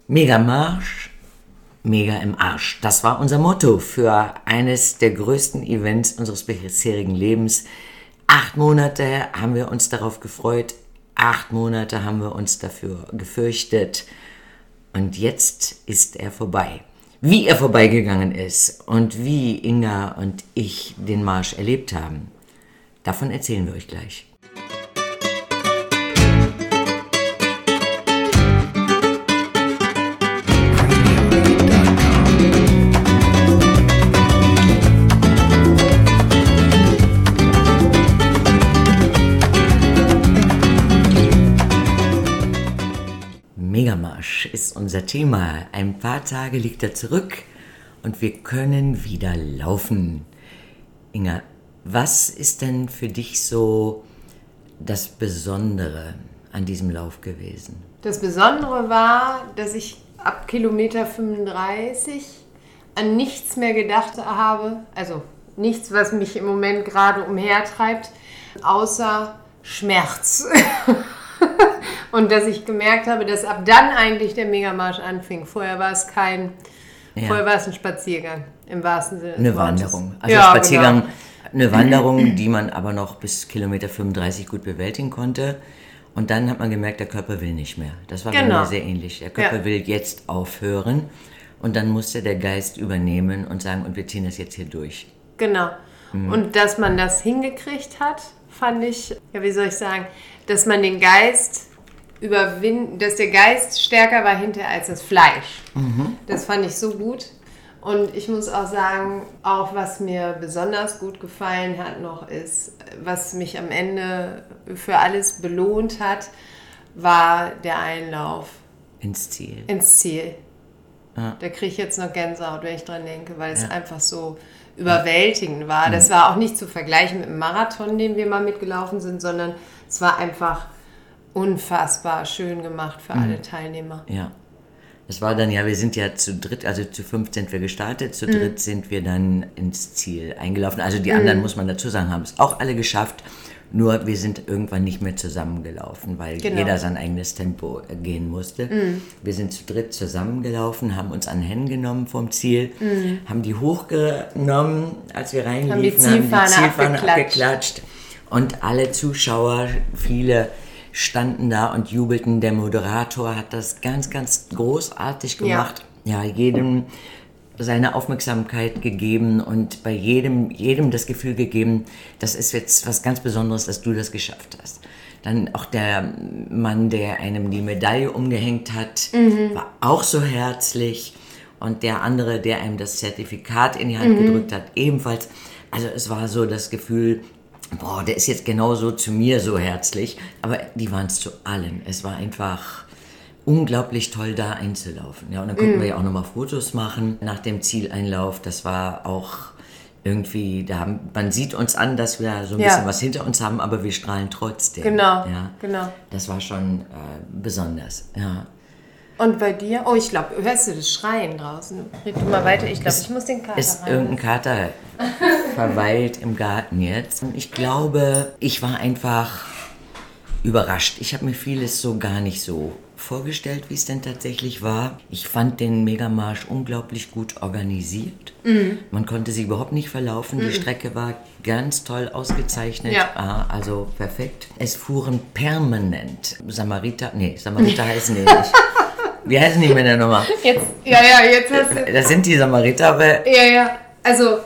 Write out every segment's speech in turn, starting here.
Megamarsch, mega im Arsch. Das war unser Motto für eines der größten Events unseres bisherigen Lebens. 8 Monate haben wir uns darauf gefreut. 8 Monate haben wir uns dafür gefürchtet. Und jetzt ist er vorbei. Wie er vorbeigegangen ist und wie Inga und ich den Marsch erlebt haben, davon erzählen wir euch gleich. Megamarsch ist unser Thema. Ein paar Tage liegt er zurück und wir können wieder laufen. Inga, was ist denn für dich so das Besondere an diesem Lauf gewesen? Das Besondere war, dass ich ab Kilometer 35 an nichts mehr gedacht habe, also nichts, was mich im Moment gerade umhertreibt, außer Schmerz. Und dass ich gemerkt habe, dass ab dann eigentlich der Megamarsch anfing. Vorher war es ein Spaziergang, im wahrsten Sinne. Eine Wanderung. Also ja, Spaziergang, genau. Eine Wanderung, die man aber noch bis Kilometer 35 gut bewältigen konnte. Und dann hat man gemerkt, der Körper will nicht mehr. Das war bei mir sehr ähnlich. Der Körper will jetzt aufhören. Und dann musste der Geist übernehmen und sagen, und wir ziehen das jetzt hier durch. Genau. Und dass man das hingekriegt hat, fand ich, dass man den Geist dass der Geist stärker war hinterher als das Fleisch. Das fand ich so gut. Und ich muss auch sagen, auch was mir besonders gut gefallen hat noch ist, was mich am Ende für alles belohnt hat, war der Einlauf. Ins Ziel. Ja. Da kriege ich jetzt noch Gänsehaut, wenn ich dran denke, weil es einfach so überwältigend war. Das war auch nicht zu vergleichen mit dem Marathon, den wir mal mitgelaufen sind, sondern es war einfach unfassbar schön gemacht für alle Teilnehmer. Ja, es war dann wir sind ja zu dritt, also zu 5 sind wir gestartet, zu dritt sind wir dann ins Ziel eingelaufen. Also die anderen, muss man dazu sagen, haben es auch alle geschafft, nur wir sind irgendwann nicht mehr zusammengelaufen, weil jeder sein eigenes Tempo gehen musste. Wir sind zu dritt zusammengelaufen, haben uns an den Händen genommen vom Ziel, haben die hochgenommen, als wir reinliefen, haben die Zielfahne abgeklatscht. Und alle Zuschauer, viele standen da und jubelten. Der Moderator hat das ganz, ganz großartig gemacht. Ja, jedem seine Aufmerksamkeit gegeben und bei jedem das Gefühl gegeben, das ist jetzt was ganz Besonderes, dass du das geschafft hast. Dann auch der Mann, der einem die Medaille umgehängt hat, war auch so herzlich. Und der andere, der einem das Zertifikat in die Hand gedrückt hat, ebenfalls. Also es war so das Gefühl, der ist jetzt genauso zu mir so herzlich, aber die waren es zu allen. Es war einfach unglaublich toll, da einzulaufen. Ja, und dann konnten wir ja auch nochmal Fotos machen nach dem Zieleinlauf. Das war auch irgendwie, man sieht uns an, dass wir so ein bisschen was hinter uns haben, aber wir strahlen trotzdem. Genau. Das war schon besonders, ja. Und bei dir? Oh, ich glaube, hörst du das Schreien draußen? Red du mal weiter. Ich glaube, ich muss den Kater Ist irgendein Kater verweilt im Garten jetzt. Ich glaube, ich war einfach überrascht. Ich habe mir vieles so gar nicht so vorgestellt, wie es denn tatsächlich war. Ich fand den Megamarsch unglaublich gut organisiert. Man konnte sich überhaupt nicht verlaufen. Die Strecke war ganz toll ausgezeichnet. Ja. Also perfekt. Es fuhren permanent Samariter heißen die nicht. Wie heißen die Männer nochmal? Jetzt hast du... Das sind die Samariter, aber... Ja. Also,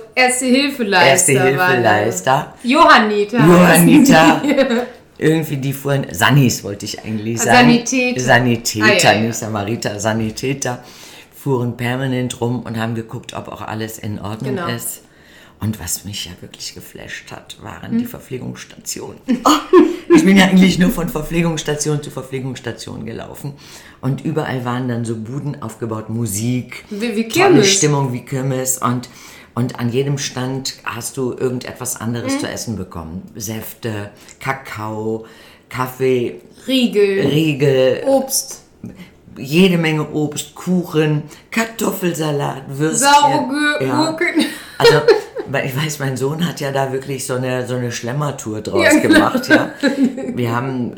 Erste-Hilfe-Leister. Johanniter. Irgendwie die fuhren... Sannis wollte ich eigentlich sagen. Sanitäter, nicht Samariter. Sanitäter fuhren permanent rum und haben geguckt, ob auch alles in Ordnung ist. Und was mich ja wirklich geflasht hat, waren die Verpflegungsstationen. Ich bin ja eigentlich nur von Verpflegungsstation zu Verpflegungsstation gelaufen. Und überall waren dann so Buden aufgebaut, Musik, wie tolle Stimmung wie Kirmes. Und an jedem Stand hast du irgendetwas anderes zu essen bekommen. Säfte, Kakao, Kaffee, Riegel, Obst. Jede Menge Obst, Kuchen, Kartoffelsalat, Würstchen. Saure Gurken. Also weil ich weiß, mein Sohn hat ja da wirklich so eine Schlemmertour draus gemacht. Ja. Wir haben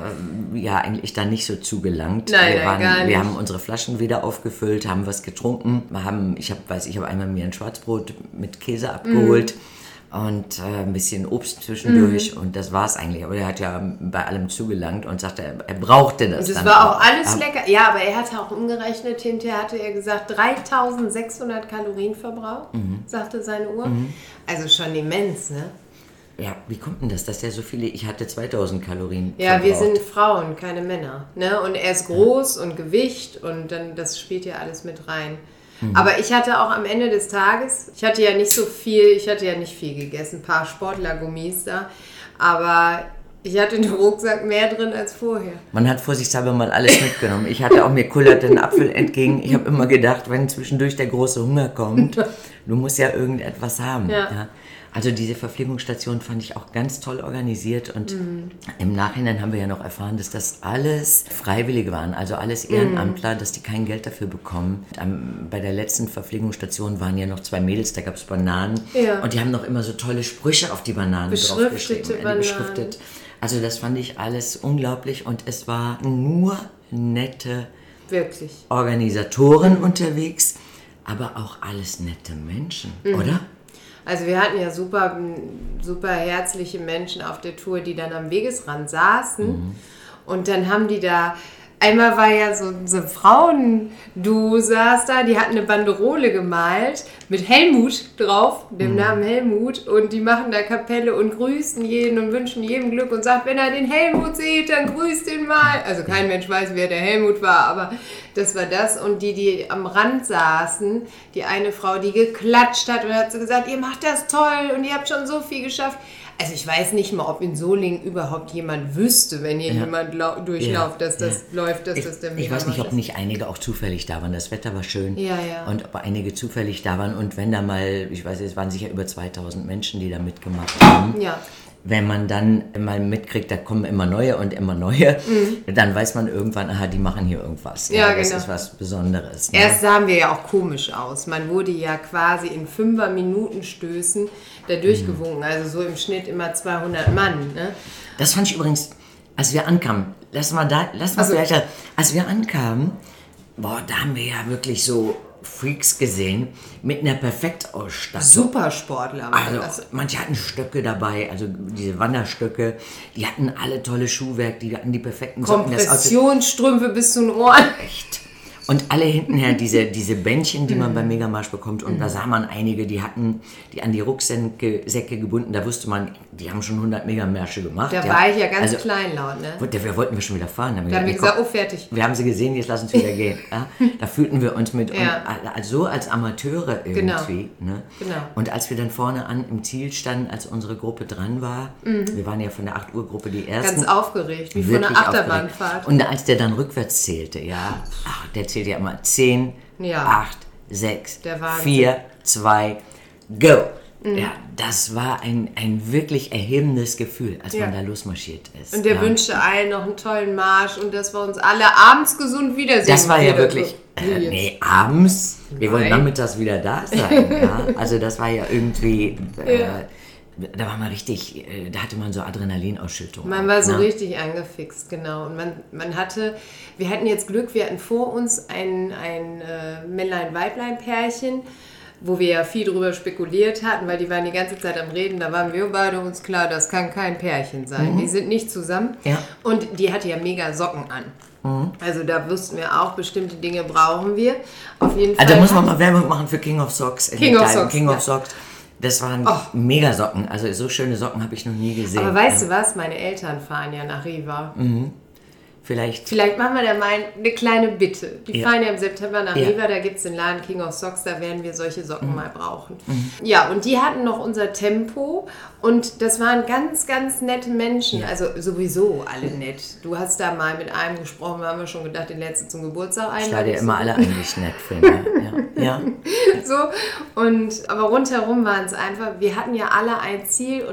ja eigentlich da nicht so zugelangt. Nein, gar nicht. Wir haben unsere Flaschen wieder aufgefüllt, haben was getrunken. Ich habe einmal mir ein Schwarzbrot mit Käse abgeholt. Und ein bisschen Obst zwischendurch und das war's eigentlich. Aber er hat ja bei allem zugelangt und sagte, er brauchte das. Und das war auch alles lecker. Ja, aber er hatte auch umgerechnet, hinterher hatte er gesagt, 3600 Kalorien verbraucht, sagte seine Uhr. Also schon immens, ne? Ja, wie kommt denn das, dass er so viele, ich hatte 2000 Kalorien verbraucht. Wir sind Frauen, keine Männer. Ne? Und er ist groß und Gewicht und dann das spielt ja alles mit rein. Aber ich hatte auch am Ende des Tages, ich hatte ja nicht viel gegessen, ein paar Sportlergummis da, aber ich hatte in dem Rucksack mehr drin als vorher. Man hat vorsichtshalber mal alles mitgenommen. Ich hatte auch, mir kullerte ein Apfel entgegen. Ich habe immer gedacht, wenn zwischendurch der große Hunger kommt, du musst ja irgendetwas haben. Ja. Also diese Verpflegungsstation fand ich auch ganz toll organisiert und im Nachhinein haben wir ja noch erfahren, dass das alles Freiwillige waren, also alles Ehrenamtler, dass die kein Geld dafür bekommen. Bei der letzten Verpflegungsstation waren ja noch 2 Mädels, da gab es Bananen und die haben noch immer so tolle Sprüche auf die Bananen draufgeschrieben. Beschriftet. Also das fand ich alles unglaublich und es war nur nette Organisatoren unterwegs, aber auch alles nette Menschen, oder? Also wir hatten ja super herzliche Menschen auf der Tour, die dann am Wegesrand saßen und dann haben die da, einmal war ja so Frauenduo saß da, die hatten eine Banderole gemalt mit Helmut drauf, dem Namen Helmut und die machen da Kapelle und grüßen jeden und wünschen jedem Glück und sagt, wenn er den Helmut sieht, dann grüßt ihn mal. Also kein Mensch weiß, wer der Helmut war, aber das war das und die am Rand saßen, die eine Frau, die geklatscht hat und hat so gesagt, ihr macht das toll und ihr habt schon so viel geschafft. Also ich weiß nicht mal, ob in Solingen überhaupt jemand wüsste, wenn hier jemand durchlauft, dass das läuft, dass das der Mega Ich weiß nicht, ob nicht einige auch zufällig da waren. Das Wetter war schön und ob einige zufällig da waren. Und wenn da mal, ich weiß, es waren sicher über 2000 Menschen, die da mitgemacht haben. Ja. Wenn man dann mal mitkriegt, da kommen immer neue, dann weiß man irgendwann, aha, die machen hier irgendwas. Ja, das ist was Besonderes. Ne? Erst sahen wir ja auch komisch aus. Man wurde ja quasi in 5er-Minuten-Stößen da durchgewunken. Also so im Schnitt immer 200 Mann. Ne? Das fand ich übrigens, als wir ankamen, als wir ankamen, da haben wir ja wirklich so Freaks gesehen mit einer Perfektausstattung. Supersportler. Also manche hatten Stöcke dabei, also diese Wanderstöcke, die hatten alle tolle Schuhwerk, die hatten die perfekten Socken. Kompressionsstrümpfe bis zu den Ohren. Echt. Und alle hintenher diese Bändchen, die man beim Megamarsch bekommt. Und da sah man einige, die an die Rucksäcke gebunden. Da wusste man, die haben schon 100 Megamärsche gemacht. Da war ich ja ganz kleinlaut. Ne? Da wollten wir schon wieder fahren. Da haben wir gesagt, oh, fertig. Wir haben sie gesehen, jetzt lass uns wieder gehen. Ja? Da fühlten wir uns so als Amateure irgendwie. Ne? Genau. Und als wir dann vorne im Ziel standen, als unsere Gruppe dran war, wir waren ja von der 8 Uhr Gruppe die Ersten. Ganz aufgeregt, wie von einer Achterbahnfahrt. Und als der dann rückwärts zählte, der zählt ja immer 10, 8, 6, 4, 2, go. Ja, das war ein wirklich erhebendes Gefühl, als man da losmarschiert ist. Und der wünschte allen noch einen tollen Marsch und dass wir uns alle abends gesund wiedersehen. Das war ja wirklich, abends, wir wollten nachmittags wieder da sein. Also das war ja irgendwie... Da war man richtig, da hatte man so Adrenalinausschüttung. Man war so richtig angefixt, genau. Und wir hatten jetzt Glück, wir hatten vor uns ein Männlein-Weiblein-Pärchen, wo wir ja viel drüber spekuliert hatten, weil die waren die ganze Zeit am Reden, da waren wir beide uns klar, das kann kein Pärchen sein. Die sind nicht zusammen. Ja. Und die hatte ja mega Socken an. Also da wussten wir auch, bestimmte Dinge brauchen wir. Auf jeden Fall. Also da muss man mal Werbung machen für King of Socks. King of Socks. Das waren mega Socken. Also so schöne Socken habe ich noch nie gesehen. Aber weißt du was? Meine Eltern fahren ja nach Riva. Vielleicht machen wir da mal eine kleine Bitte. Die fahren ja im September nach Riva, da gibt es den Laden King of Socks, da werden wir solche Socken mal brauchen. Ja, und die hatten noch unser Tempo und das waren ganz, ganz nette Menschen. Ja. Also sowieso alle nett. Du hast da mal mit einem gesprochen, wir haben ja schon gedacht, den letzten zum Geburtstag einladen. Ich lade ja immer alle eigentlich nett, finde. Ja. So, aber rundherum waren es einfach, wir hatten ja alle ein Ziel und auch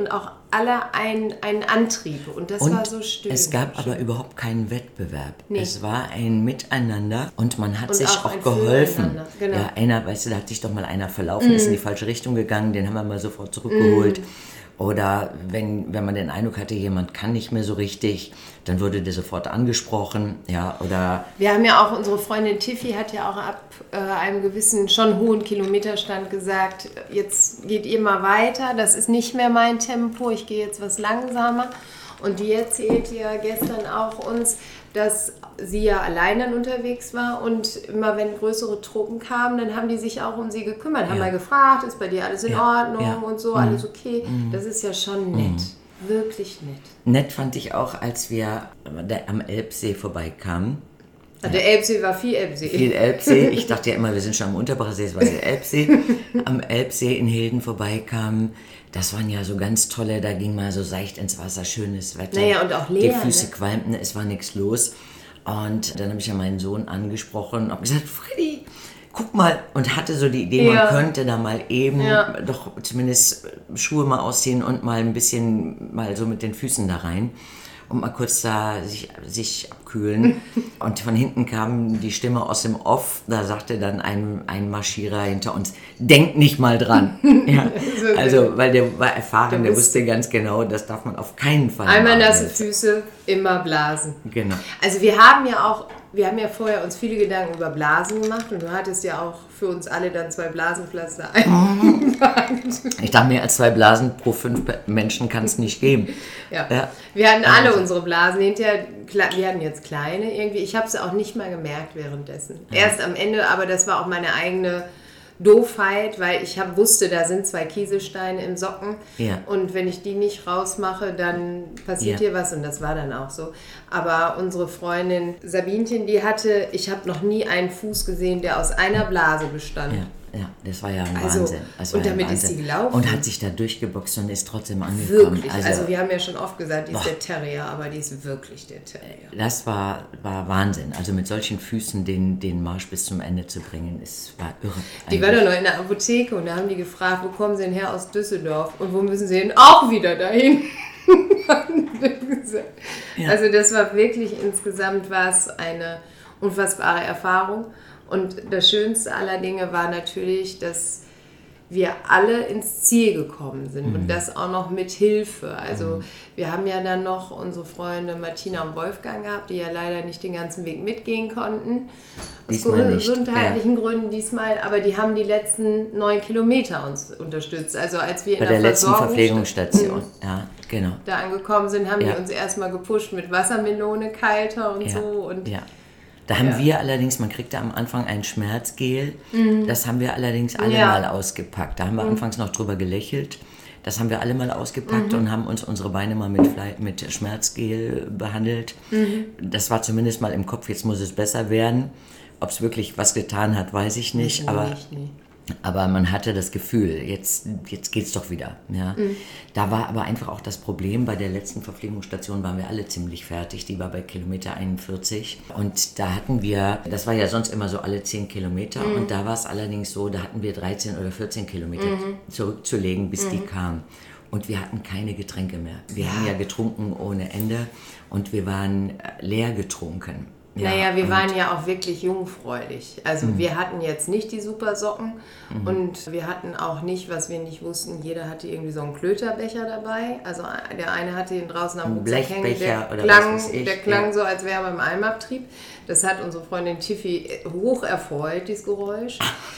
alle einen Antrieb und das war so schön. Es gab aber überhaupt keinen Wettbewerb. Nee. Es war ein Miteinander und man hat Und sich auch auch ein geholfen. Füreinander, genau. Ja, einer, weißt du, da hat sich doch mal einer verlaufen, ist in die falsche Richtung gegangen, den haben wir mal sofort zurückgeholt. Oder wenn man den Eindruck hatte, jemand kann nicht mehr so richtig, dann wurde der sofort angesprochen. Ja, oder Wir haben ja auch, unsere Freundin Tiffy hat ja auch ab einem gewissen, schon hohen Kilometerstand gesagt, jetzt geht ihr mal weiter, das ist nicht mehr mein Tempo, ich gehe jetzt was langsamer. Und die erzählt ja gestern auch uns, dass sie ja allein dann unterwegs war und immer wenn größere Truppen kamen, dann haben die sich auch um sie gekümmert, haben mal gefragt, ist bei dir alles in Ordnung und so, alles okay. Das ist ja schon nett, wirklich nett. nett fand ich auch, als wir am Elbsee vorbeikamen. Der Elbsee war viel Elbsee. Viel Elbsee. Ich dachte ja immer, wir sind schon am Unterbachsee, es war der Elbsee. Am Elbsee in Hilden vorbeikamen. Das waren ja so ganz tolle, da ging mal so seicht ins Wasser, schönes Wetter. Naja, und auch leer, die Füße ne? qualmten, es war nichts los. Und dann habe ich ja meinen Sohn angesprochen und habe gesagt, Freddy, guck mal. Und hatte so die Idee, man könnte da mal eben doch zumindest Schuhe mal ausziehen und mal ein bisschen mal so mit den Füßen da rein. Und mal kurz da sich abkühlen. Und von hinten kam die Stimme aus dem Off, da sagte dann ein Marschierer hinter uns, denk nicht mal dran. Ja. Also, weil der war erfahren, der wusste ganz genau, das darf man auf keinen Fall Einmal machen nasse jetzt. Füße, immer blasen. Genau. Also wir haben ja vorher uns viele Gedanken über Blasen gemacht und du hattest ja auch für uns alle dann 2 Blasenpflaster eingepackt. Ich dachte, mehr als 2 Blasen pro 5 Menschen kann es nicht geben. Ja. Ja. Wir hatten alle unsere Blasen. Hinterher, wir hatten jetzt kleine irgendwie. Ich habe es auch nicht mal gemerkt währenddessen. Erst am Ende, aber das war auch meine eigene Doofheit, weil ich wusste, da sind 2 Kieselsteine im Socken und wenn ich die nicht rausmache, dann passiert hier was und das war dann auch so. Aber unsere Freundin Sabinchen, ich habe noch nie einen Fuß gesehen, der aus einer Blase bestand. Ja, das war ja ein Wahnsinn. Das war und damit ein ist Wahnsinn. sie gelaufen. Und hat sich da durchgeboxt und ist trotzdem angekommen. Wirklich, also wir haben ja schon oft gesagt, die ist der Terrier, aber die ist wirklich der Terrier. Das war Wahnsinn. Also mit solchen Füßen den Marsch bis zum Ende zu bringen, es war irre. Die war doch noch in der Apotheke und da haben die gefragt, wo kommen sie denn her? Aus Düsseldorf. Und wo müssen sie denn? Auch wieder dahin. Also das war wirklich, insgesamt war es eine unfassbare Erfahrung. Und das Schönste aller Dinge war natürlich, dass wir alle ins Ziel gekommen sind und das auch noch mit Hilfe. Also wir haben ja dann noch unsere Freunde Martina und Wolfgang gehabt, die ja leider nicht den ganzen Weg mitgehen konnten. Aus gesundheitlichen Gründen diesmal, aber die haben die letzten 9 Kilometer uns unterstützt. Also als wir bei der letzten Verpflegungsstation, ja, genau. Da angekommen sind, haben die uns erstmal gepusht mit Wassermelone, kalter und so. Und da haben wir allerdings, man kriegte am Anfang ein Schmerzgel, das haben wir allerdings alle mal ausgepackt. Da haben wir anfangs noch drüber gelächelt. Das haben wir alle mal ausgepackt und haben uns unsere Beine mal mit Schmerzgel behandelt. Das war zumindest mal im Kopf, jetzt muss es besser werden. Ob es wirklich was getan hat, weiß ich nicht. Aber man hatte das Gefühl, jetzt geht's doch wieder. Ja. Da war aber einfach auch das Problem, bei der letzten Verpflegungsstation waren wir alle ziemlich fertig. Die war bei Kilometer 41. Und da hatten wir, das war ja sonst immer so alle 10 Kilometer. Und da war es allerdings so, da hatten wir 13 oder 14 Kilometer zurückzulegen, bis die kam. Und wir hatten keine Getränke mehr. Wir haben ja getrunken ohne Ende und wir waren leer getrunken. Naja, wir waren ja auch wirklich jungfräulich. Also wir hatten jetzt nicht die super Socken und wir hatten auch nicht, was wir nicht wussten, jeder hatte irgendwie so einen Klöterbecher dabei. Also der eine hatte ihn draußen am Rucksack hängen, der klang so, als wäre er beim Almabtrieb. Das hat unsere Freundin Tiffy hoch erfreut, dieses Geräusch.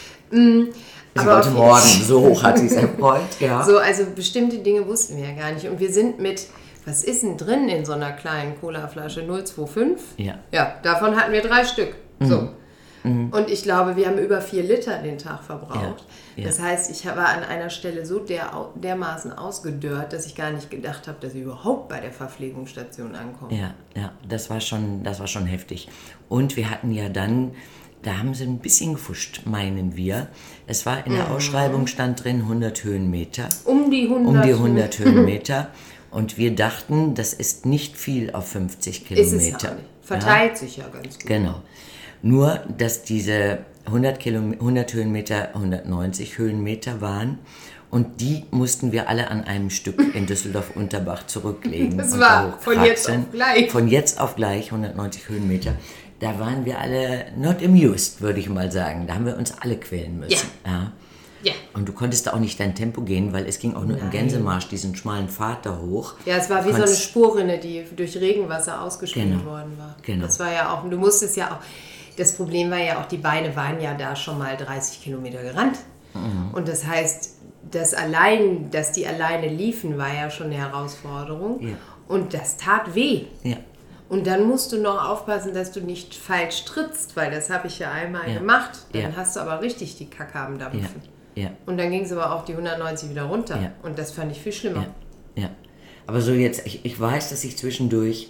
Aber heute Morgen, so hoch hat sie es erfreut, ja. So, also bestimmte Dinge wussten wir ja gar nicht. Und wir sind mit... Was ist denn drin in so einer kleinen Colaflasche? 025? Ja. Ja, davon hatten wir 3 Stück. So. Und ich glaube, wir haben über 4 Liter den Tag verbraucht. Ja. Das heißt, ich war an einer Stelle so dermaßen ausgedörrt, dass ich gar nicht gedacht habe, dass ich überhaupt bei der Verpflegungsstation ankomme. Ja, das war schon heftig. Und wir hatten ja dann, da haben sie ein bisschen gefuscht, meinen wir. Es war in der Ausschreibung, stand drin 100 Höhenmeter. Um die 100 Höhenmeter. Und wir dachten, das ist nicht viel auf 50 Kilometer. Ist es ja nicht. Verteilt sich ja ganz gut. Genau. Nur, dass diese 100 Höhenmeter 190 Höhenmeter waren Und die mussten wir alle an einem Stück in Düsseldorf-Unterbach zurücklegen. Das und war von jetzt auf gleich. Von jetzt auf gleich, 190 Höhenmeter. Da waren wir alle not amused, würde ich mal sagen. Da haben wir uns alle quälen müssen. Ja. Und du konntest da auch nicht dein Tempo gehen, weil es ging auch nur im Gänsemarsch diesen schmalen Pfad da hoch. Ja, es war wie so eine Spurrinne, die durch Regenwasser ausgespült worden war. Genau. Das war ja auch, du musstest ja auch, das Problem war ja auch, die Beine waren ja da schon mal 30 Kilometer gerannt. Und das heißt, dass die alleine liefen, war ja schon eine Herausforderung. Ja. Und das tat weh. Ja. Und dann musst du noch aufpassen, dass du nicht falsch trittst, weil das habe ich ja einmal gemacht. Dann hast du aber richtig die Kacke am Dampfen. Ja. Und dann ging es aber auch die 190 wieder runter. Ja. Und das fand ich viel schlimmer. Ja. Aber so jetzt, ich weiß, dass ich zwischendurch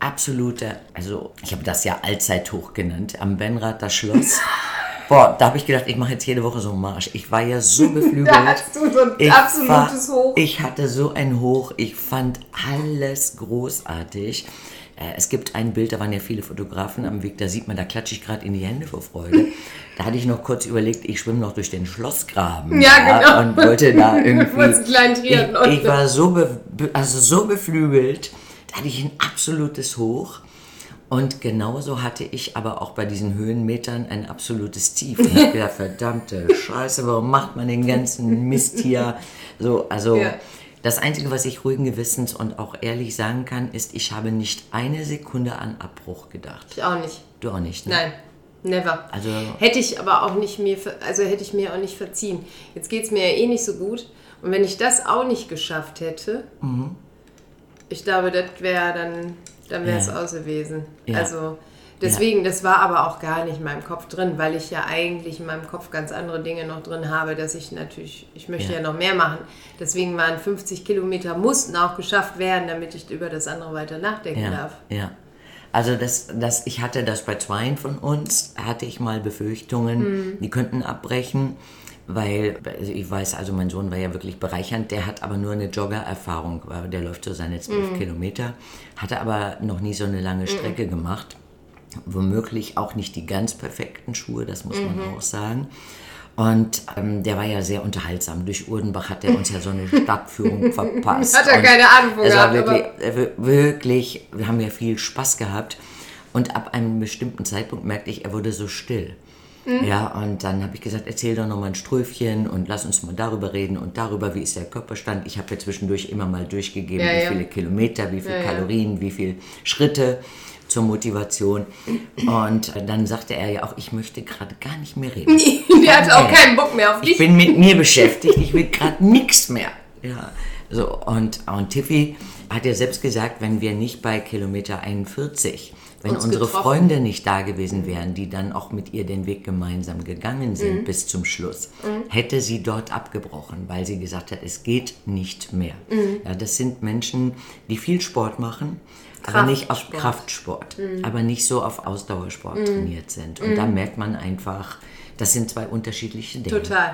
ich habe das ja Allzeithoch genannt, am Benrather Schloss. Boah, da habe ich gedacht, ich mache jetzt jede Woche so einen Marsch. Ich war ja so beflügelt. Da hast du so ein absolutes Hoch. Ich hatte so ein Hoch. Ich fand alles großartig. Es gibt ein Bild, da waren ja viele Fotografen am Weg, da sieht man, da klatsche ich gerade in die Hände vor Freude. Da hatte ich noch kurz überlegt, ich schwimme noch durch den Schlossgraben. Ja, genau. Und wollte da irgendwie... Ich war so beflügelt, da hatte ich ein absolutes Hoch. Und genauso hatte ich aber auch bei diesen Höhenmetern ein absolutes Tief. Und ich habe gedacht, verdammte Scheiße, warum macht man den ganzen Mist hier? Das Einzige, was ich ruhigen Gewissens und auch ehrlich sagen kann, ist, ich habe nicht eine Sekunde an Abbruch gedacht. Ich auch nicht. Du auch nicht, ne? Nein, never. Also hätte ich aber auch nicht hätte ich mir auch nicht verziehen. Jetzt geht es mir ja eh nicht so gut. Und wenn ich das auch nicht geschafft hätte, ich glaube, das wäre dann wäre es aus gewesen. Ja. Also deswegen, das war aber auch gar nicht in meinem Kopf drin, weil ich ja eigentlich in meinem Kopf ganz andere Dinge noch drin habe, dass ich möchte ja noch mehr machen. Deswegen waren 50 Kilometer mussten auch geschafft werden, damit ich über das andere weiter nachdenken darf. Ja. Also ich hatte das bei zweien von uns, hatte ich mal Befürchtungen, die könnten abbrechen, weil, ich weiß, also mein Sohn war ja wirklich bereichernd, der hat aber nur eine Jogger-Erfahrung, der läuft so seine 12 Kilometer, hatte aber noch nie so eine lange Strecke gemacht. Womöglich auch nicht die ganz perfekten Schuhe, das muss man auch sagen. Und der war ja sehr unterhaltsam. Durch Urdenbach hat er uns ja so eine Stadtführung verpasst. Hat er keine Ahnung von gehabt. Es war wirklich, wir haben ja viel Spaß gehabt. Und ab einem bestimmten Zeitpunkt merkte ich, er wurde so still. Ja, und dann habe ich gesagt, erzähl doch noch mal ein Ströfchen und lass uns mal darüber reden und darüber, wie ist der Körperstand. Ich habe ja zwischendurch immer mal durchgegeben, wie viele Kilometer, wie viele Kalorien, wie viele Schritte zur Motivation. Und dann sagte er ja auch, ich möchte gerade gar nicht mehr reden. Der hatte auch keinen Bock mehr auf dich. Ich bin mit mir beschäftigt, ich will gerade nichts mehr. Ja, so, und Tiffy hat ja selbst gesagt, wenn wir nicht bei Kilometer 41, wenn unsere Freunde nicht da gewesen wären, die dann auch mit ihr den Weg gemeinsam gegangen sind bis zum Schluss, hätte sie dort abgebrochen, weil sie gesagt hat, es geht nicht mehr. Ja, das sind Menschen, die viel Sport machen, aber nicht auf Kraftsport, aber nicht so auf Ausdauersport trainiert sind. Und da merkt man einfach, das sind zwei unterschiedliche Dinge. Total.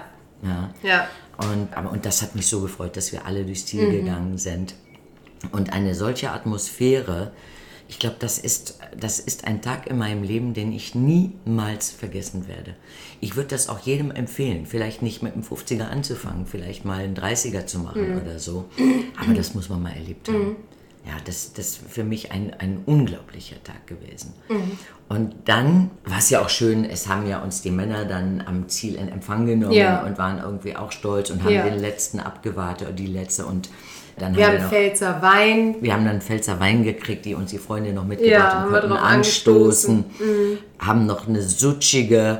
Ja. Und das hat mich so gefreut, dass wir alle durchs Ziel gegangen sind. Und eine solche Atmosphäre, ich glaube, das ist ein Tag in meinem Leben, den ich niemals vergessen werde. Ich würde das auch jedem empfehlen, vielleicht nicht mit einem 50er anzufangen, vielleicht mal einen 30er zu machen oder so. Aber das muss man mal erlebt haben. Ja, das ist für mich ein unglaublicher Tag gewesen. Und dann war es ja auch schön, es haben ja uns die Männer dann am Ziel in Empfang genommen und waren irgendwie auch stolz und haben den letzten abgewartet oder die letzte und dann wir haben Pfälzer Wein. Wir haben dann Pfälzer Wein gekriegt, die uns die Freunde noch mitgebracht haben, konnten anstoßen. Haben noch eine sutschige,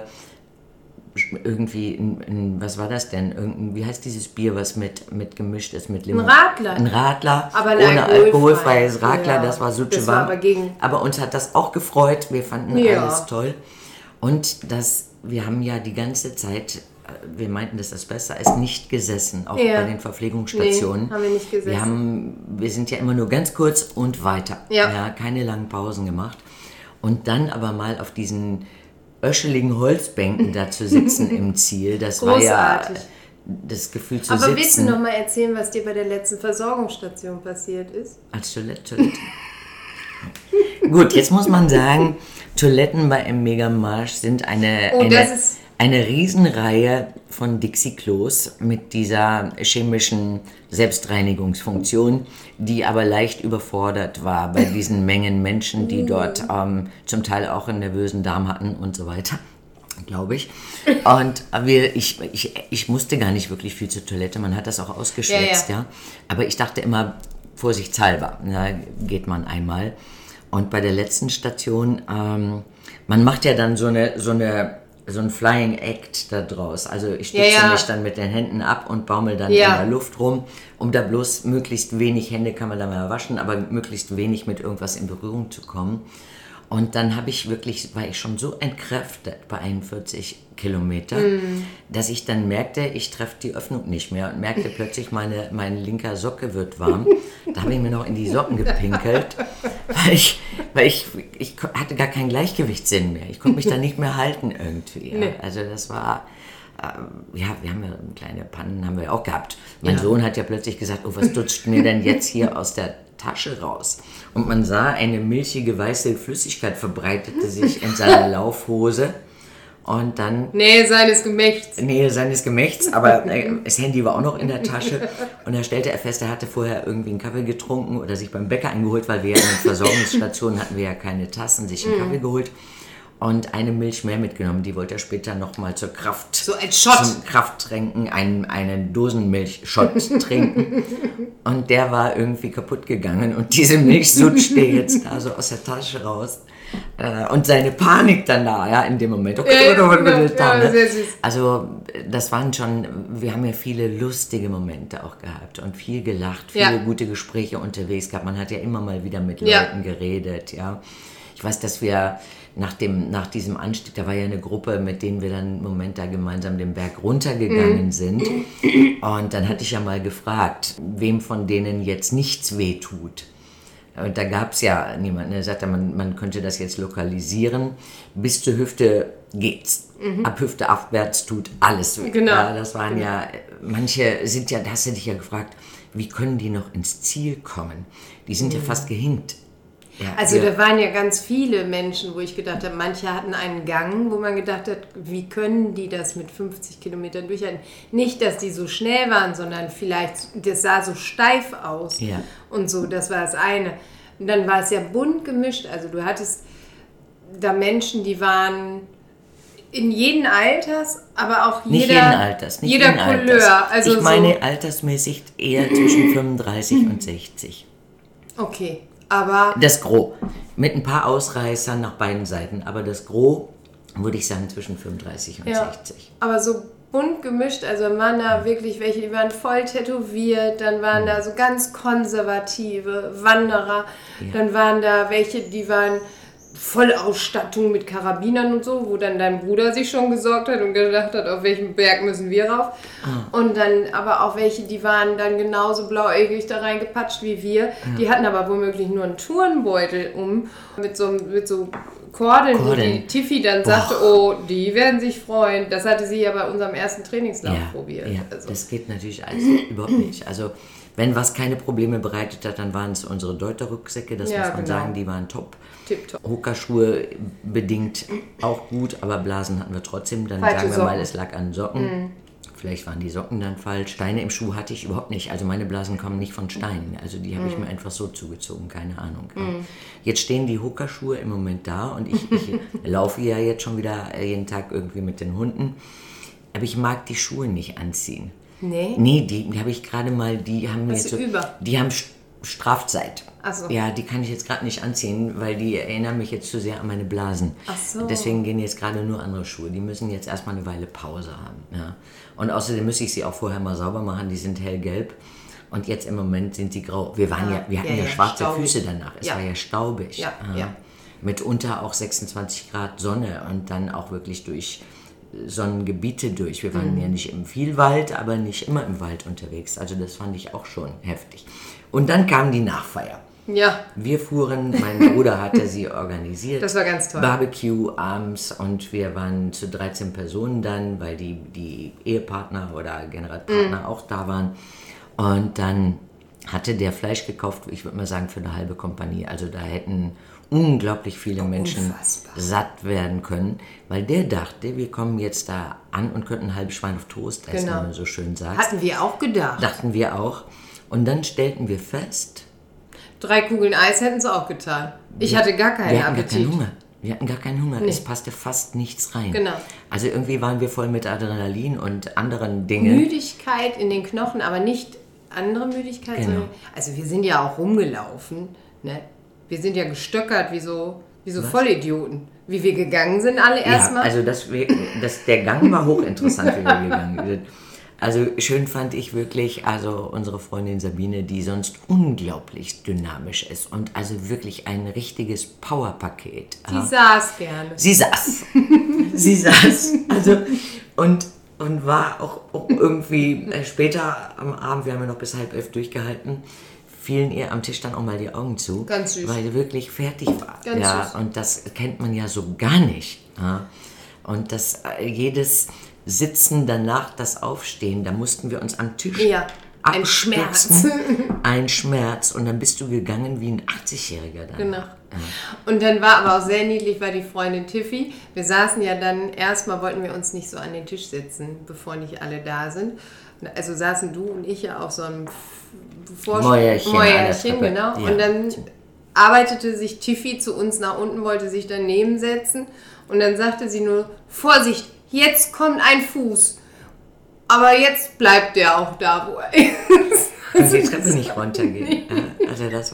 irgendwie, was war das denn? Wie heißt dieses Bier, was mit gemischt ist mit Limon? Ein Radler. Aber ohne alkoholfreies Radler, das war Sutsche warm. Aber uns hat das auch gefreut, wir fanden alles toll. Und wir haben ja die ganze Zeit, wir meinten, dass das besser ist, nicht gesessen, auch bei den Verpflegungsstationen. Nee, haben wir nicht gesessen. Wir sind ja immer nur ganz kurz und weiter. Ja, keine langen Pausen gemacht. Und dann aber mal auf diesen öscheligen Holzbänken da zu sitzen im Ziel, das großartig. War ja das Gefühl zu sitzen. Aber willst du noch mal erzählen, was dir bei der letzten Versorgungsstation passiert ist? Als Toilette. Gut, jetzt muss man sagen, Toiletten bei einem Megamarsch sind eine Riesenreihe von Dixie-Klos mit dieser chemischen Selbstreinigungsfunktion, die aber leicht überfordert war bei diesen Mengen Menschen, die dort zum Teil auch einen nervösen Darm hatten und so weiter, glaube ich. Und ich musste gar nicht wirklich viel zur Toilette, man hat das auch ausgeschwätzt, ja. Aber ich dachte immer, vorsichtshalber, da geht man einmal. Und bei der letzten Station, man macht ja dann so ein Flying Act da draus. Also ich stütze mich dann mit den Händen ab und baumel dann in der Luft rum, um da bloß möglichst wenig, Hände kann man da mal waschen, aber möglichst wenig mit irgendwas in Berührung zu kommen. Und dann war ich schon so entkräftet bei 41 Kilometern, dass ich dann merkte, ich treffe die Öffnung nicht mehr und merkte plötzlich, mein linker Socke wird warm. Da habe ich mir noch in die Socken gepinkelt, weil ich hatte gar keinen Gleichgewichtssinn mehr. Ich konnte mich da nicht mehr halten irgendwie. Ja. Nee. Also das war, wir haben ja kleine Pannen haben wir auch gehabt. Mein Sohn hat ja plötzlich gesagt, oh, was dutscht mir denn jetzt hier aus der Tasche raus? Und man sah, eine milchige weiße Flüssigkeit verbreitete sich in seiner Laufhose. Und dann... Nähe seines Gemächts, aber das Handy war auch noch in der Tasche. Und da stellte er fest, er hatte vorher irgendwie einen Kaffee getrunken oder sich beim Bäcker eingeholt, weil wir ja in den Versorgungsstationen hatten wir ja keine Tassen, sich einen Kaffee geholt. Und eine Milch mehr mitgenommen, die wollte er später nochmal zur Kraft... So ein Shot! Zum Krafttrinken, einen Dosenmilch-Shot trinken. Und der war irgendwie kaputt gegangen und diese Milch sutschte jetzt da so aus der Tasche raus. Und seine Panik dann da, ja, in dem Moment. Okay, also das waren schon, wir haben ja viele lustige Momente auch gehabt und viel gelacht, viele gute Gespräche unterwegs gehabt. Man hat ja immer mal wieder mit Leuten geredet, ja. Ich weiß, dass wir nach diesem Anstieg, da war ja eine Gruppe, mit denen wir dann einen Moment da gemeinsam den Berg runtergegangen sind. Und dann hatte ich ja mal gefragt, wem von denen jetzt nichts wehtut. Und da gab es ja niemanden, der sagte, man könnte das jetzt lokalisieren. Bis zur Hüfte geht's. Ab Hüfte aufwärts tut alles weh. Genau. Ja, das waren manche sind ja, da hast du dich ja gefragt, wie können die noch ins Ziel kommen? Die sind ja fast gehinkt. Ja, also da waren ja ganz viele Menschen, wo ich gedacht habe, manche hatten einen Gang, wo man gedacht hat, wie können die das mit 50 Kilometern durchhalten? Nicht, dass die so schnell waren, sondern vielleicht, das sah so steif aus und so, das war das eine. Und dann war es ja bunt gemischt, also du hattest da Menschen, die waren in jeden Alters, aber auch jeder Couleur. Also ich meine altersmäßig eher zwischen 35 und 60. Okay. Aber das Gros. Mit ein paar Ausreißern nach beiden Seiten. Aber das Gros, würde ich sagen, zwischen 35 und 60. Aber so bunt gemischt. Also waren da wirklich welche, die waren voll tätowiert. Dann waren da so ganz konservative Wanderer. Ja. Dann waren da welche, die waren Vollausstattung mit Karabinern und so, wo dann dein Bruder sich schon gesorgt hat und gedacht hat, auf welchen Berg müssen wir rauf. Und dann aber auch welche, die waren dann genauso blauäugig da reingepatscht wie wir. Die hatten aber womöglich nur einen Turnbeutel mit so Kordeln, wo die Tiffy dann sagte, oh, die werden sich freuen. Das hatte sie ja bei unserem ersten Trainingslauf probiert. Ja, also. Das geht natürlich alles überhaupt nicht. Also wenn was keine Probleme bereitet hat, dann waren es unsere Deuter-Rucksäcke, das muss man sagen, die waren top. Tipptopp. Hoka-Schuhe bedingt auch gut, aber Blasen hatten wir trotzdem. Dann sagen wir mal, es lag an Socken. Vielleicht waren die Socken dann falsch. Steine im Schuh hatte ich überhaupt nicht. Also meine Blasen kommen nicht von Steinen. Also die habe ich mir einfach so zugezogen, keine Ahnung. Jetzt stehen die Hoka-Schuhe im Moment da und ich laufe ja jetzt schon wieder jeden Tag irgendwie mit den Hunden. Aber ich mag die Schuhe nicht anziehen. Nee, die habe ich gerade mal, die haben jetzt so, die haben Strafzeit. Ach so. Ja, die kann ich jetzt gerade nicht anziehen, weil die erinnern mich jetzt zu sehr an meine Blasen. Ach so. Deswegen gehen jetzt gerade nur andere Schuhe. Die müssen jetzt erstmal eine Weile Pause haben. Ja. Und außerdem müsste ich sie auch vorher mal sauber machen. Die sind hellgelb. Und jetzt im Moment sind sie grau. Wir hatten ja schwarze staubig. Füße danach. Es war ja staubig. Ja. Mitunter auch 26 Grad Sonne und dann auch wirklich durch Sonnengebiete durch. Wir waren ja nicht im Vielwald, aber nicht immer im Wald unterwegs. Also das fand ich auch schon heftig. Und dann kam die Nachfeier. Ja. Wir fuhren, mein Bruder hatte sie organisiert. Das war ganz toll. Barbecue abends und wir waren zu 13 Personen dann, weil die Ehepartner oder Generalpartner auch da waren. Und dann hatte der Fleisch gekauft, ich würde mal sagen, für eine halbe Kompanie. Also da hätten unglaublich viele Menschen Unfassbar. satt werden können, weil der dachte, wir kommen jetzt da an und könnten ein halbes Schwein auf Toast essen, Genau. wie man so schön sagt. Hatten wir auch gedacht. Dachten wir auch. Und dann stellten wir fest, 3 Kugeln Eis hätten sie auch getan. Ich hatte gar keinen wir hatten gar Appetit. keinen Hunger. Wir hatten gar keinen Hunger. Es passte fast nichts rein. Genau. Also irgendwie waren wir voll mit Adrenalin und anderen Dingen. Müdigkeit in den Knochen, aber nicht andere Müdigkeit, Genau. sondern, also wir sind ja auch rumgelaufen, ne? Wir sind ja gestöckert wie so Vollidioten. Wie wir gegangen sind alle erstmal. Also der Gang war hochinteressant, wie wir gegangen sind. Also schön fand ich wirklich, also unsere Freundin Sabine, die sonst unglaublich dynamisch ist und also wirklich ein richtiges Powerpaket. Sie saß gerne. Sie saß. Also und war auch irgendwie später am Abend, wir haben ja noch bis 10:30 durchgehalten, fielen ihr am Tisch dann auch mal die Augen zu. Ganz süß. Weil sie wirklich fertig war. Ganz süß. Und das kennt man ja so gar nicht. Ja. Und das jedes Sitzen danach, das Aufstehen, da mussten wir uns am Tisch ein Schmerz. Ein Schmerz. Und dann bist du gegangen wie ein 80-Jähriger dann. Genau. Und dann war aber auch sehr niedlich, war die Freundin Tiffy. Wir saßen ja dann, erstmal wollten wir uns nicht so an den Tisch setzen, bevor nicht alle da sind. Also saßen du und ich ja auf so einem Mäuerchen, genau. Ja. Und dann arbeitete sich Tiffy zu uns nach unten, wollte sich daneben setzen. Und dann sagte sie nur, Vorsicht, jetzt kommt ein Fuß. Aber jetzt bleibt der auch da, wo er ist. Und die Treppe nicht runtergehen. Also das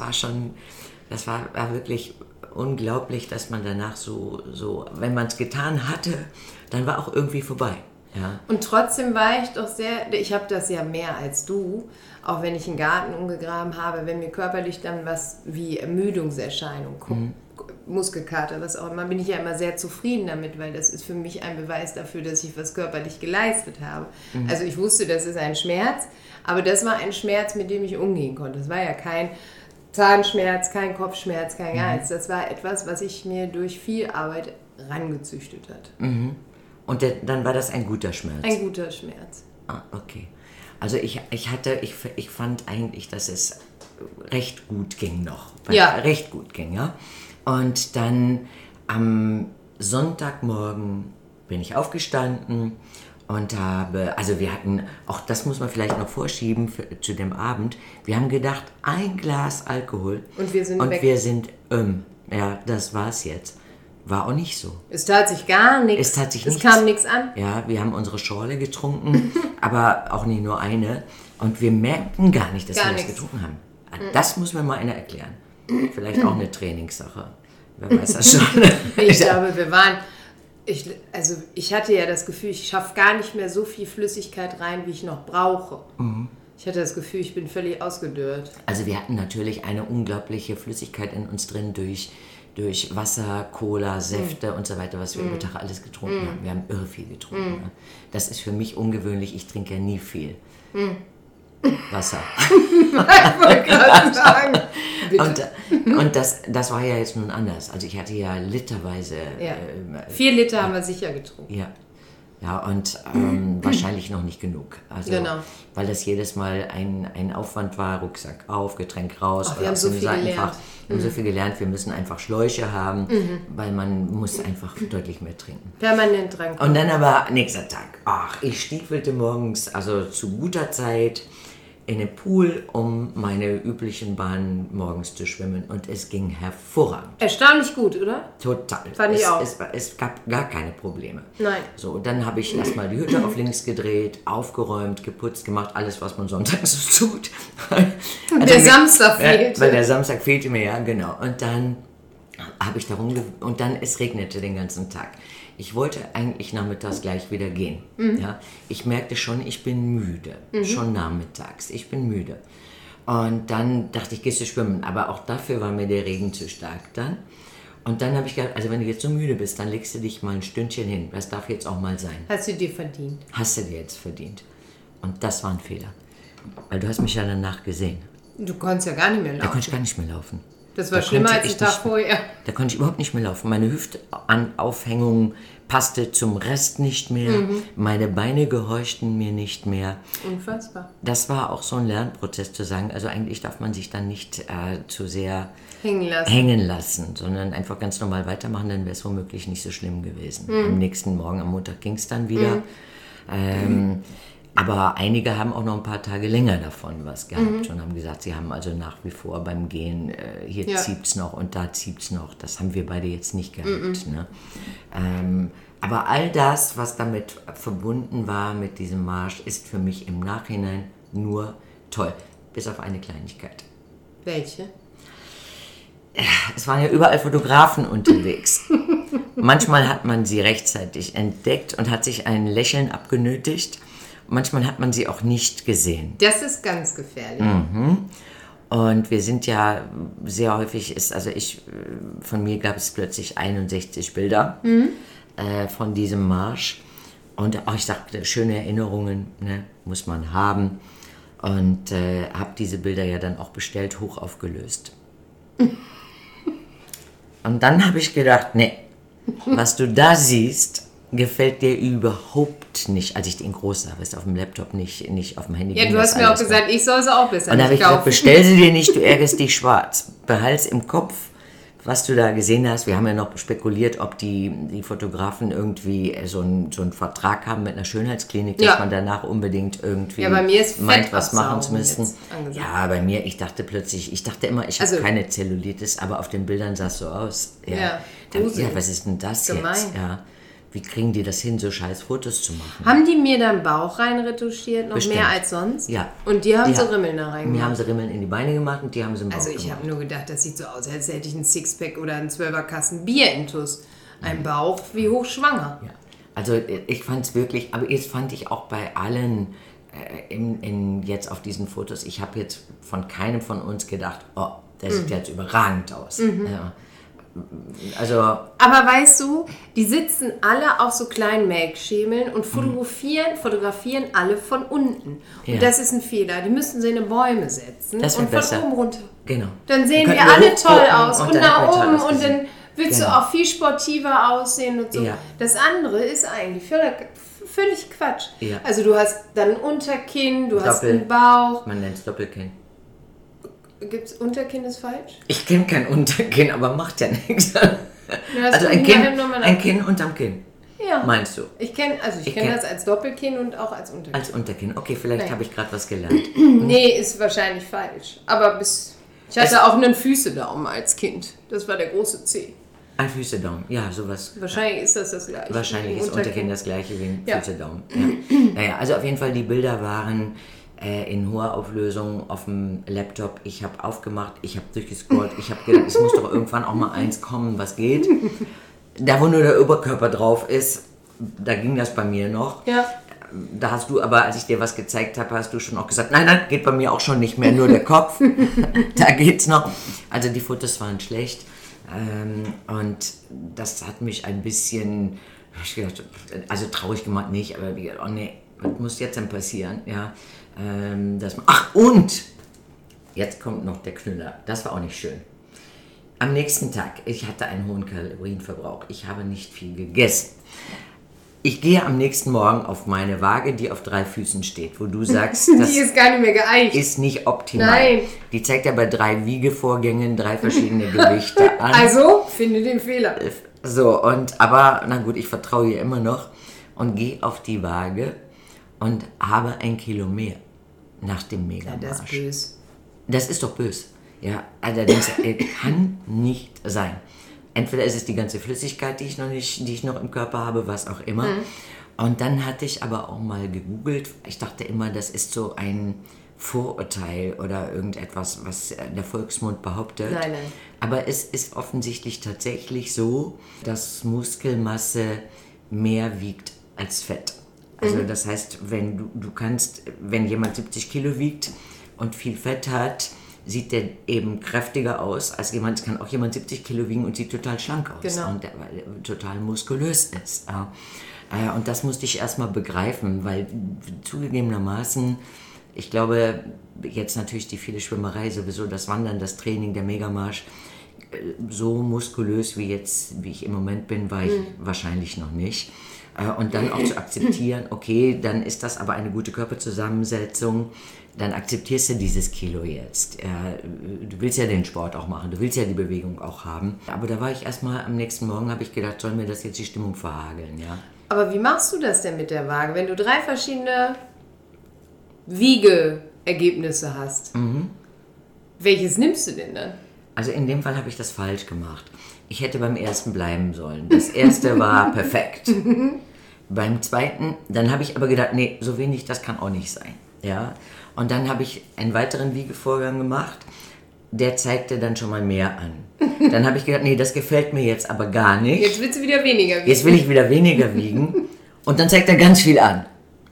war wirklich unglaublich, dass man danach so wenn man es getan hatte, dann war auch irgendwie vorbei. Ja. Und trotzdem war ich doch ich habe das ja mehr als du, auch wenn ich einen Garten umgegraben habe, wenn mir körperlich dann was wie Ermüdungserscheinung kommt, Muskelkater, was auch immer, bin ich ja immer sehr zufrieden damit, weil das ist für mich ein Beweis dafür, dass ich was körperlich geleistet habe. Also ich wusste, das ist ein Schmerz, aber das war ein Schmerz, mit dem ich umgehen konnte. Das war ja kein Zahnschmerz, kein Kopfschmerz, kein gar nichts. Das war etwas, was ich mir durch viel Arbeit rangezüchtet hat. Und dann war das ein guter Schmerz. Ein guter Schmerz. Ah, okay. Also ich fand eigentlich, dass es recht gut ging noch. Ja. Recht gut ging, ja. Und dann am Sonntagmorgen bin ich aufgestanden und wir hatten, auch das muss man vielleicht noch vorschieben zu dem Abend, wir haben gedacht, ein Glas Alkohol und wir sind weg. Wir sind, ja, das war's jetzt. War auch nicht so. Es tat sich gar nichts. Es kam nichts an. Ja, wir haben unsere Schorle getrunken, aber auch nicht nur eine. Und wir merkten gar nicht, dass wir das getrunken haben. Das muss mir mal einer erklären. Vielleicht auch eine Trainingssache. Wer weiß das schon. Ich glaube, ich hatte ja das Gefühl, ich schaffe gar nicht mehr so viel Flüssigkeit rein, wie ich noch brauche. Ich hatte das Gefühl, ich bin völlig ausgedörrt. Also wir hatten natürlich eine unglaubliche Flüssigkeit in uns drin durch Wasser, Cola, Säfte und so weiter, was wir über Tag alles getrunken haben. Wir haben irre viel getrunken. Ja. Das ist für mich ungewöhnlich. Ich trinke ja nie viel. Wasser. Ich wollte gerade sagen. Und das war ja jetzt nun anders. Also ich hatte ja literweise... 4 Liter haben wir sicher getrunken. Ja, und wahrscheinlich noch nicht genug. Also, genau. Weil das jedes Mal ein Aufwand war, Rucksack auf, Getränk raus. Wir haben so viel gelernt. Wir haben so viel gelernt, wir müssen einfach Schläuche haben, weil man muss einfach deutlich mehr trinken. Permanent dran. Und dann aber nächster Tag. Ich stiefelte morgens, also zu guter Zeit, in den Pool, um meine üblichen Bahnen morgens zu schwimmen. Und es ging hervorragend. Erstaunlich gut, oder? Total. Fand ich auch. Es gab gar keine Probleme. Nein. So, und dann habe ich erstmal die Hütte auf links gedreht, aufgeräumt, geputzt, gemacht, alles, was man sonntags so tut. Der Samstag fehlte. Weil der Samstag fehlte mir, ja, genau. Und dann habe ich es regnete den ganzen Tag. Ich wollte eigentlich nachmittags gleich wieder gehen. Ja? Ich merkte schon, ich bin müde. Schon nachmittags. Ich bin müde. Und dann dachte ich, gehst du schwimmen. Aber auch dafür war mir der Regen zu stark dann. Und dann habe ich gedacht, also wenn du jetzt so müde bist, dann legst du dich mal ein Stündchen hin. Das darf jetzt auch mal sein. Hast du dir verdient. Hast du dir jetzt verdient. Und das war ein Fehler. Weil du hast mich ja danach gesehen. Du konntest ja gar nicht mehr laufen. Da konnte ich gar nicht mehr laufen. Das war schlimmer als den Tag vorher. Da konnte ich überhaupt nicht mehr laufen. Meine Hüftaufhängung passte zum Rest nicht mehr. Meine Beine gehorchten mir nicht mehr. Unfassbar. Das war auch so ein Lernprozess zu sagen, also eigentlich darf man sich dann nicht zu sehr hängen lassen, sondern einfach ganz normal weitermachen, dann wäre es womöglich nicht so schlimm gewesen. Am nächsten Morgen, am Montag ging es dann wieder. Aber einige haben auch noch ein paar Tage länger davon was gehabt und haben gesagt, sie haben also nach wie vor beim Gehen, hier zieht's noch und da zieht's noch. Das haben wir beide jetzt nicht gehabt. Ne? Aber all das, was damit verbunden war mit diesem Marsch, ist für mich im Nachhinein nur toll. Bis auf eine Kleinigkeit. Welche? Es waren ja überall Fotografen unterwegs. Manchmal hat man sie rechtzeitig entdeckt und hat sich ein Lächeln abgenötigt. Manchmal hat man sie auch nicht gesehen. Das ist ganz gefährlich. Und wir sind ja sehr häufig, von mir gab es plötzlich 61 Bilder von diesem Marsch. Und ich sagte, schöne Erinnerungen, ne, muss man haben. Und habe diese Bilder ja dann auch bestellt, hoch aufgelöst. Und dann habe ich gedacht, nee, was du da siehst, gefällt dir überhaupt nicht, als ich den groß sah, weißt du, auf dem Laptop nicht auf dem Handy. Ja, du hast mir auch gesagt, ich soll sie auch besser und nicht kaufen. Und da habe ich gesagt, bestell sie dir nicht, du ärgerst dich schwarz. Behalt's im Kopf, was du da gesehen hast. Wir haben ja noch spekuliert, ob die Fotografen irgendwie so einen Vertrag haben mit einer Schönheitsklinik, dass man danach unbedingt irgendwie bei mir ist meint, was machen zu müssen. Ja, bei mir, ich dachte immer, ich habe keine Zellulitis, aber auf den Bildern sah es so aus. Ja, was ist denn das gemein. Jetzt? Ja. Wie kriegen die das hin, so scheiß Fotos zu machen? Haben die mir dann Bauch rein retuschiert, noch Bestimmt. mehr als sonst? Ja. Und die haben so Rimmel da rein gemacht? Mir haben sie Rimmel in die Beine gemacht und die haben sie im Bauch gemacht. Also ich habe nur gedacht, das sieht so aus, als hätte ich ein Sixpack oder einen 12er-Kasten Bier intus. Ein Bauch wie hochschwanger. Ja. Also ich fand es wirklich, aber jetzt fand ich auch bei allen jetzt auf diesen Fotos, ich habe jetzt von keinem von uns gedacht, oh, der sieht jetzt überragend aus. Ja. Also, aber weißt du, die sitzen alle auf so kleinen Melkschemeln und fotografieren alle von unten. Und das ist ein Fehler. Die müssten sie in eine Bäume setzen das und von besser. Oben runter. Genau. Dann sehen wir alle toll aus und nach oben und ausgesehen. dann willst du auch viel sportiver aussehen und so. Ja. Das andere ist eigentlich völlig Quatsch. Ja. Also du hast dann ein Unterkinn, du hast einen Bauch. Man nennt es Doppelkinn. Gibt's Unterkinn ist falsch? Ich kenne kein Unterkinn, aber macht ja nichts. Also ein Kinn unterm Kinn. Ja. Meinst du? Ich kenne das als Doppelkinn und auch als Unterkinn. Als Unterkinn. Okay, vielleicht habe ich gerade was gelernt. Nee, ist wahrscheinlich falsch. Aber ich hatte auch einen Füßedaumen als Kind. Das war der große C. Ein Füßedaumen, ja, sowas. Wahrscheinlich ist das gleiche. Wahrscheinlich ist Unterkinn das gleiche wie ein Füßedaumen. Ja. Naja, also auf jeden Fall, die Bilder waren in hoher Auflösung auf dem Laptop. Ich habe aufgemacht, ich habe durchgescrollt, ich habe gedacht, es muss doch irgendwann auch mal eins kommen, was geht. Da, wo nur der Oberkörper drauf ist, da ging das bei mir noch. Ja. Da hast du aber, als ich dir was gezeigt habe, hast du schon auch gesagt, nein, geht bei mir auch schon nicht mehr, nur der Kopf. Da geht's noch. Also die Fotos waren schlecht. Und das hat mich ein bisschen, ich gedacht, also traurig gemacht nicht, aber oh nee, was muss jetzt denn passieren? Ja. Und jetzt kommt noch der Knüller. Das war auch nicht schön. Am nächsten Tag, ich hatte einen hohen Kalorienverbrauch. Ich habe nicht viel gegessen. Ich gehe am nächsten Morgen auf meine Waage, die auf 3 Füßen steht, wo du sagst, das die ist gar nicht mehr geeicht. Ist nicht optimal. Nein. Die zeigt ja bei 3 Wiegevorgängen 3 verschiedene Gewichte an. Also, finde den Fehler. So, aber na gut, ich vertraue ihr immer noch und gehe auf die Waage und habe 1 Kilo mehr nach dem Megamarsch. Ja, das ist böse. Das ist doch böse. Ja, allerdings kann nicht sein. Entweder ist es die ganze Flüssigkeit, die ich noch im Körper habe, was auch immer. Und dann hatte ich aber auch mal gegoogelt. Ich dachte immer, das ist so ein Vorurteil oder irgendetwas, was der Volksmund behauptet. Nein. Aber es ist offensichtlich tatsächlich so, dass Muskelmasse mehr wiegt als Fett. Also das heißt, wenn jemand 70 Kilo wiegt und viel Fett hat, sieht der eben kräftiger aus als jemand. Es kann auch jemand 70 Kilo wiegen und sieht total schlank aus. Genau. Und der total muskulös ist. Und das musste ich erstmal begreifen, weil zugegebenermaßen Ich glaube, jetzt natürlich die viele Schwimmerei, sowieso das Wandern, das Training, der Megamarsch, so muskulös wie ich im Moment bin, war ich wahrscheinlich noch nicht. Und dann auch zu akzeptieren, okay, dann ist das aber eine gute Körperzusammensetzung, dann akzeptierst du dieses Kilo jetzt. Du willst ja den Sport auch machen, du willst ja die Bewegung auch haben. Aber da war ich erstmal, am nächsten Morgen habe ich gedacht, soll mir das jetzt die Stimmung verhageln, ja. Aber wie machst du das denn mit der Waage, wenn du 3 verschiedene Wiegeergebnisse hast? Welches nimmst du denn dann? Also in dem Fall habe ich das falsch gemacht. Ich hätte beim ersten bleiben sollen. Das erste war perfekt. Beim zweiten, dann habe ich aber gedacht, nee, so wenig, das kann auch nicht sein. Ja? Und dann habe ich einen weiteren Wiegevorgang gemacht, der zeigte dann schon mal mehr an. Dann habe ich gedacht, nee, das gefällt mir jetzt aber gar nicht. Jetzt willst du wieder weniger wiegen. Jetzt will ich wieder weniger wiegen. Und dann zeigt er ganz viel an.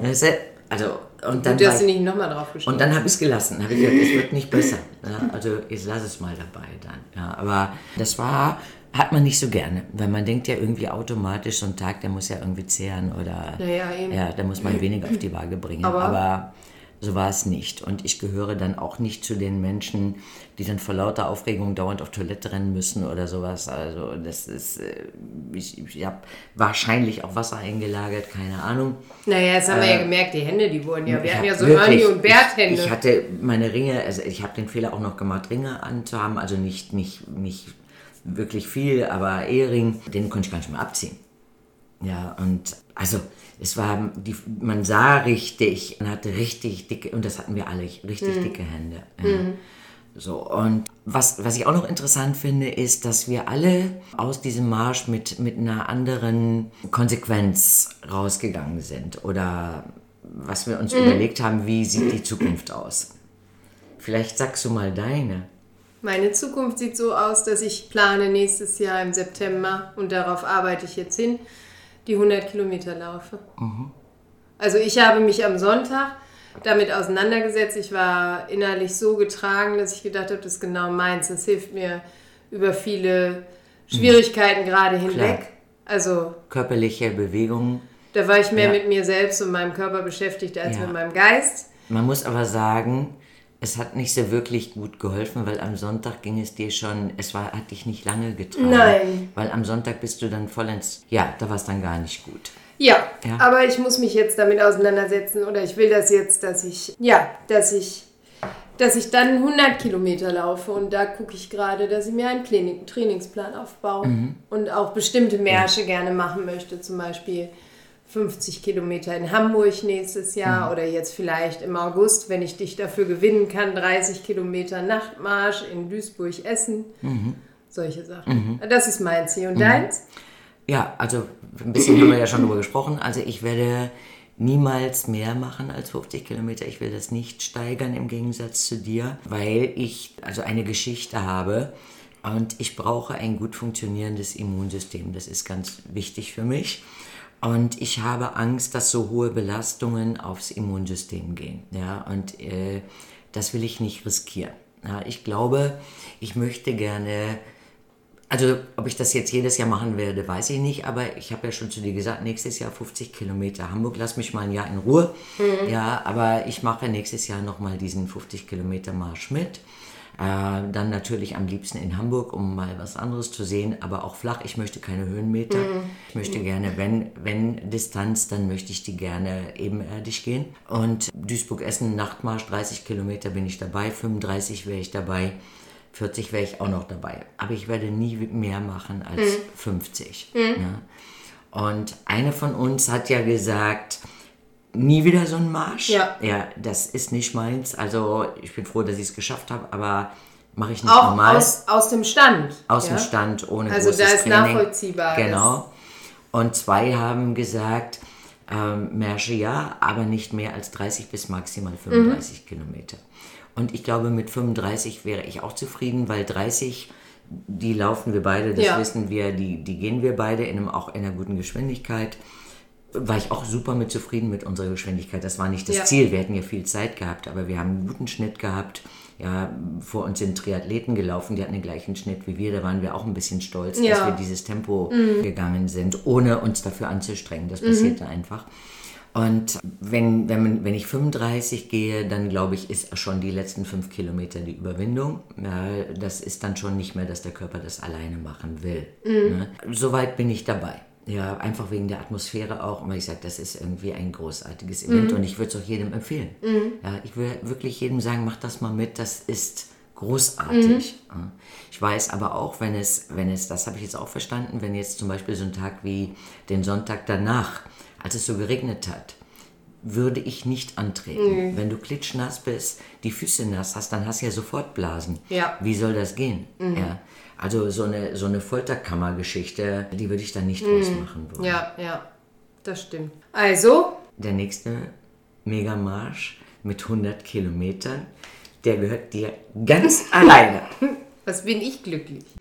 Also, und dann du hast nicht nochmal drauf geschaut. Und dann habe ich es gelassen. Habe ich gesagt, es wird nicht besser. Ja, also ich lasse es mal dabei dann. Ja, aber das hat man nicht so gerne, weil man denkt ja irgendwie automatisch, so ein Tag, der muss ja irgendwie zehren oder eben. Ja, da muss man weniger auf die Waage bringen. Aber so war es nicht. Und ich gehöre dann auch nicht zu den Menschen, die dann vor lauter Aufregung dauernd auf Toilette rennen müssen oder sowas. Also das ist, ich habe wahrscheinlich auch Wasser eingelagert, keine Ahnung. Naja, das haben wir ja gemerkt, die Hände, die wurden ja, wir hatten ja so Hörni- und Bärthände. Ich hatte meine Ringe, also ich habe den Fehler auch noch gemacht, Ringe anzuhaben, also nicht wirklich viel, aber Ehering, den konnte ich gar nicht mehr abziehen. Ja, und also es war, man sah richtig, man hatte richtig dicke, und das hatten wir alle, richtig dicke Hände. Ja. So, und was ich auch noch interessant finde, ist, dass wir alle aus diesem Marsch mit einer anderen Konsequenz rausgegangen sind. Oder was wir uns überlegt haben, wie sieht die Zukunft aus? Vielleicht sagst du mal deine. Meine Zukunft sieht so aus, dass ich plane nächstes Jahr im September, und darauf arbeite ich jetzt hin, die 100 Kilometer laufe. Also ich habe mich am Sonntag damit auseinandergesetzt. Ich war innerlich so getragen, dass ich gedacht habe, das ist genau meins. Das hilft mir über viele Schwierigkeiten gerade hinweg. Klar. Also körperliche Bewegungen. Da war ich mehr mit mir selbst und meinem Körper beschäftigt als mit meinem Geist. Man muss aber sagen, es hat nicht so wirklich gut geholfen, weil am Sonntag ging es dir schon, hat dich nicht lange getragen. Nein. Weil am Sonntag bist du dann vollends, da war es dann gar nicht gut. Ja, aber ich muss mich jetzt damit auseinandersetzen, oder ich will das jetzt, dass ich dann 100 Kilometer laufe, und da gucke ich gerade, dass ich mir einen Trainingsplan aufbaue und auch bestimmte Märsche gerne machen möchte, zum Beispiel 50 Kilometer in Hamburg nächstes Jahr oder jetzt vielleicht im August, wenn ich dich dafür gewinnen kann, 30 Kilometer Nachtmarsch in Duisburg-Essen. Solche Sachen. Das ist mein Ziel. Und deins? Ja, also ein bisschen haben wir ja schon drüber gesprochen. Also ich werde niemals mehr machen als 50 Kilometer. Ich will das nicht steigern im Gegensatz zu dir, weil ich also eine Geschichte habe und ich brauche ein gut funktionierendes Immunsystem. Das ist ganz wichtig für mich. Und ich habe Angst, dass so hohe Belastungen aufs Immunsystem gehen. Ja, und das will ich nicht riskieren. Ja, ich glaube, ich möchte gerne, also ob ich das jetzt jedes Jahr machen werde, weiß ich nicht, aber ich habe ja schon zu dir gesagt, nächstes Jahr 50 Kilometer Hamburg, lass mich mal ein Jahr in Ruhe. Ja, aber ich mache nächstes Jahr nochmal diesen 50 Kilometer Marsch mit. Dann natürlich am liebsten in Hamburg, um mal was anderes zu sehen, aber auch flach. Ich möchte keine Höhenmeter. Ich möchte gerne, wenn Distanz, dann möchte ich die gerne ebenerdig gehen. Und Duisburg-Essen, Nachtmarsch, 30 Kilometer bin ich dabei, 35 wäre ich dabei, 40 wäre ich auch noch dabei. Aber ich werde nie mehr machen als 50. Ja. Und eine von uns hat ja gesagt, nie wieder so ein Marsch. Ja, das ist nicht meins. Also ich bin froh, dass ich es geschafft habe, aber mache ich nicht auch normal. Aus dem Stand. Aus dem Stand, ohne also großes Training. Also da ist nachvollziehbar. Genau. Und 2 haben gesagt, Märsche ja, aber nicht mehr als 30 bis maximal 35 Kilometer. Und ich glaube, mit 35 wäre ich auch zufrieden, weil 30, die laufen wir beide, das wissen wir, die gehen wir beide auch in einer guten Geschwindigkeit. War ich auch super mit zufrieden mit unserer Geschwindigkeit. Das war nicht das Ziel. Wir hätten ja viel Zeit gehabt, aber wir haben einen guten Schnitt gehabt. Ja, vor uns sind Triathleten gelaufen, die hatten den gleichen Schnitt wie wir. Da waren wir auch ein bisschen stolz, dass wir dieses Tempo gegangen sind, ohne uns dafür anzustrengen. Das passierte einfach. Und wenn ich 35 gehe, dann glaube ich, ist schon die letzten 5 Kilometer die Überwindung. Ja, das ist dann schon nicht mehr, dass der Körper das alleine machen will. Ne? Soweit bin ich dabei. Ja, einfach wegen der Atmosphäre auch. Und ich sage, das ist irgendwie ein großartiges Event und ich würde es auch jedem empfehlen. Ja, ich würde wirklich jedem sagen, mach das mal mit, das ist großartig. Ich weiß aber auch, wenn es, das habe ich jetzt auch verstanden, wenn jetzt zum Beispiel so ein Tag wie den Sonntag danach, als es so geregnet hat, würde ich nicht antreten. Wenn du klitschnass bist, die Füße nass hast, dann hast du ja sofort Blasen. Ja. Wie soll das gehen? Ja. Also so eine Folterkammergeschichte, die würde ich dann nicht draus machen wollen. Ja, das stimmt. Also? Der nächste Megamarsch mit 100 Kilometern, der gehört dir ganz alleine. Was bin ich glücklich.